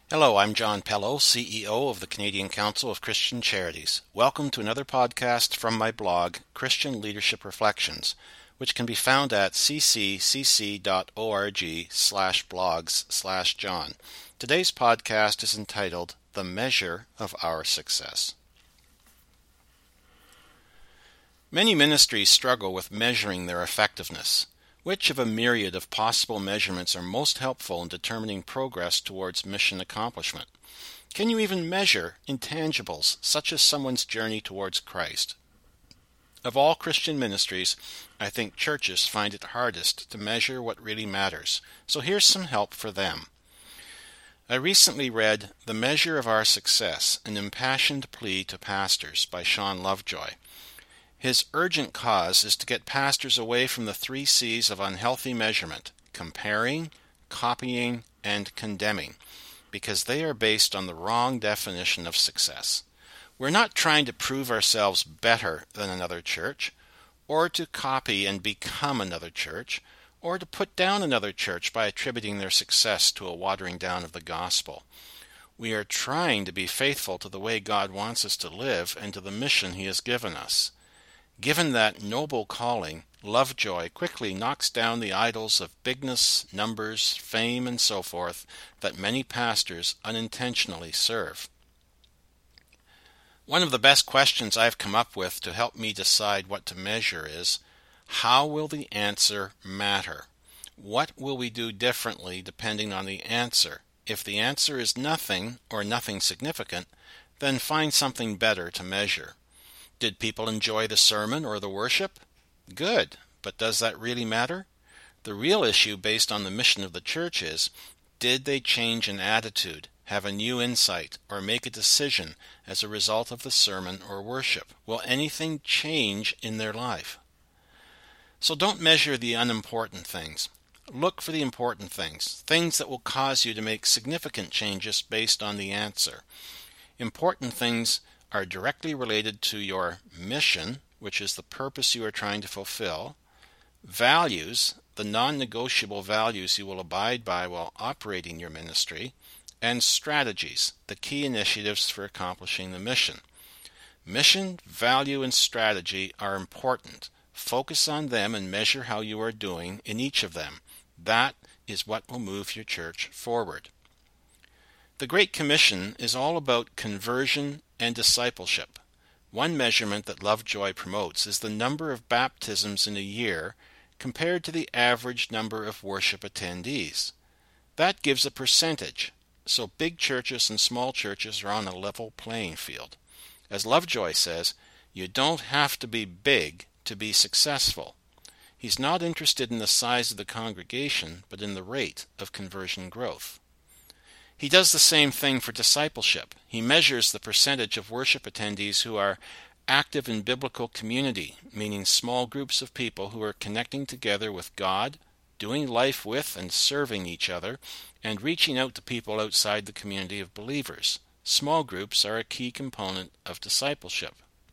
Hello, I'm John Pello, CEO of the Canadian Council of Christian Charities. Welcome to another podcast from my blog, Christian Leadership Reflections, which can be found at ccc.org/blogs/John. Today's podcast is entitled The Measure of Our Success. Many ministries struggle with measuring their effectiveness. Which of a myriad of possible measurements are most helpful in determining progress towards mission accomplishment? Can you even measure intangibles such as someone's journey towards Christ? Of all Christian ministries, I think churches find it hardest to measure what really matters, so here's some help for them. I recently read The Measure of Our Success, an impassioned plea to pastors by Sean Lovejoy. His urgent cause is to get pastors away from the 3 C's of unhealthy measurement: comparing, copying, and condemning, because they are based on the wrong definition of success. We're not trying to prove ourselves better than another church, or to copy and become another church, or to put down another church by attributing their success to a watering down of the gospel. We are trying to be faithful to the way God wants us to live and to the mission He has given us. Given that noble calling, Lovejoy quickly knocks down the idols of bigness, numbers, fame, and so forth that many pastors unintentionally serve. One of the best questions I've come up with to help me decide what to measure is, how will the answer matter? What will we do differently depending on the answer? If the answer is nothing or nothing significant, then find something better to measure. Did people enjoy the sermon or the worship? Good, but does that really matter? The real issue based on the mission of the church is, did they change an attitude, have a new insight, or make a decision as a result of the sermon or worship? Will anything change in their life? So don't measure the unimportant things. Look for the important things, things that will cause you to make significant changes based on the answer. Important things are directly related to your mission, which is the purpose you are trying to fulfill, values, the non-negotiable values you will abide by while operating your ministry, and strategies, the key initiatives for accomplishing the mission. Mission, value, and strategy are important. Focus on them and measure how you are doing in each of them. That is what will move your church forward. The Great Commission is all about conversion and discipleship. One measurement that Lovejoy promotes is the number of baptisms in a year compared to the average number of worship attendees. That gives a percentage, so big churches and small churches are on a level playing field. As Lovejoy says, you don't have to be big to be successful. He's not interested in the size of the congregation, but in the rate of conversion growth. He does the same thing for discipleship. He measures the percentage of worship attendees who are active in biblical community, meaning small groups of people who are connecting together with God, doing life with and serving each other, and reaching out to people outside the community of believers. Small groups are a key component of discipleship.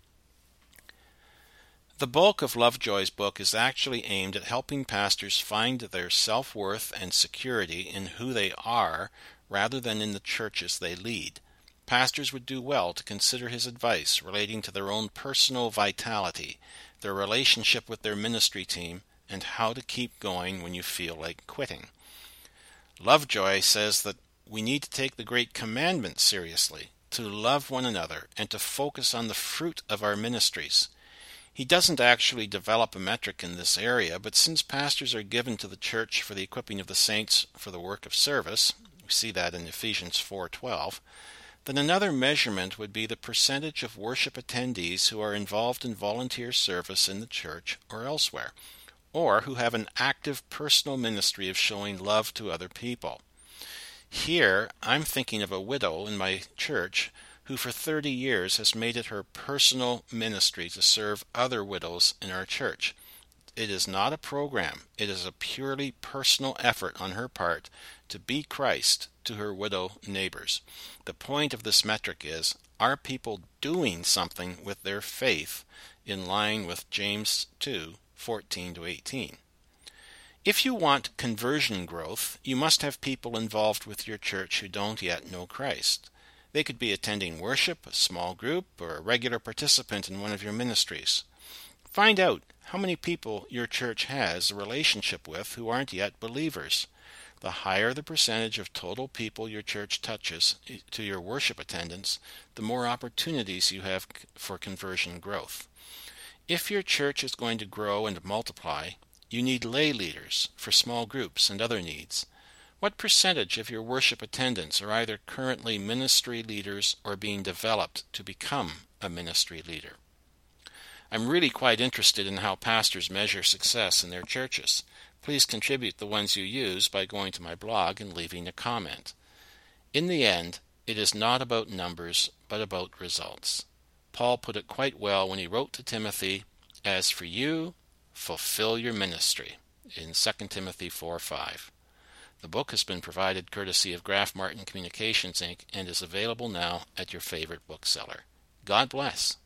The bulk of Lovejoy's book is actually aimed at helping pastors find their self-worth and security in who they are rather than in the churches they lead. Pastors would do well to consider his advice relating to their own personal vitality, their relationship with their ministry team, and how to keep going when you feel like quitting. Lovejoy says that we need to take the Great Commandment seriously, to love one another, and to focus on the fruit of our ministries. He doesn't actually develop a metric in this area, but since pastors are given to the church for the equipping of the saints for the work of service, we see that in Ephesians 4:12, then another measurement would be the percentage of worship attendees who are involved in volunteer service in the church or elsewhere, or who have an active personal ministry of showing love to other people. Here, I'm thinking of a widow in my church who for 30 years has made it her personal ministry to serve other widows in our church. It is not a program. It is a purely personal effort on her part to be Christ to her widow neighbors. The point of this metric is, are people doing something with their faith in line with James 2:14-18? If you want conversion growth, you must have people involved with your church who don't yet know Christ. They could be attending worship, a small group, or a regular participant in one of your ministries. Find out how many people your church has a relationship with who aren't yet believers. The higher the percentage of total people your church touches to your worship attendance, the more opportunities you have for conversion growth. If your church is going to grow and multiply, you need lay leaders for small groups and other needs. What percentage of your worship attendants are either currently ministry leaders or being developed to become a ministry leader? I'm really quite interested in how pastors measure success in their churches. Please contribute the ones you use by going to my blog and leaving a comment. In the end, it is not about numbers, but about results. Paul put it quite well when he wrote to Timothy, "As for you, fulfill your ministry," in 2 Timothy 4:5. The book has been provided courtesy of Graf Martin Communications, Inc. and is available now at your favorite bookseller. God bless.